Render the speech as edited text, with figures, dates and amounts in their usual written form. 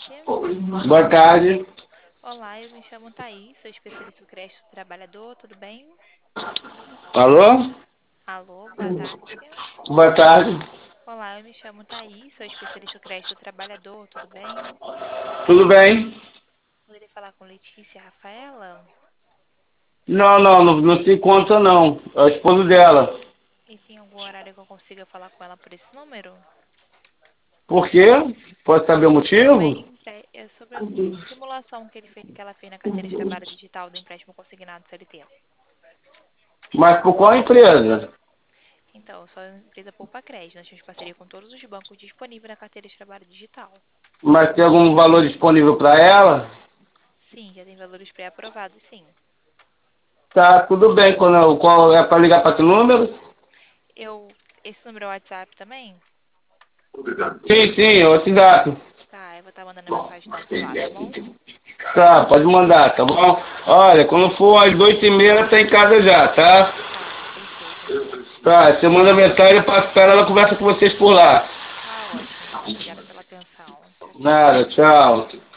tarde. Boa tarde. Olá, eu me chamo Thaís, sou especialista do crédito do trabalhador, tudo bem? Alô? Alô, boa tarde. Boa tarde. Olá, eu me chamo Thaís, sou especialista do crédito do trabalhador, tudo bem? Tudo bem? Poderia falar com Letícia Rafaela? Não se encontra não. É o esposo dela. E tem algum horário que eu consiga falar com ela por esse número? Por quê? Pode saber o motivo? É sobre a simulação que ela fez na carteira de trabalho digital do empréstimo consignado CLT. Mas por qual empresa? Então, eu sou a empresa Poupa Crédito, nós temos parceria com todos os bancos disponíveis na carteira de trabalho digital. Mas tem algum valor disponível para ela? Sim, já tem valores pré-aprovados, sim. Tá, tudo bem. Qual é para ligar para que número? Eu, esse número é o WhatsApp também? Sim, eu te dá. Tá, eu vou estar mandando mensagem no WhatsApp, tá bom? Tá, pode mandar, tá bom? Olha, quando for às 8h30, tá em casa já, tá? Tá, perfeito então. Tá, você manda mensagem, eu passo para ela, conversa com vocês por lá. Tá ótimo então. Obrigada pela atenção. Tchau, tchau. Nada, tchau.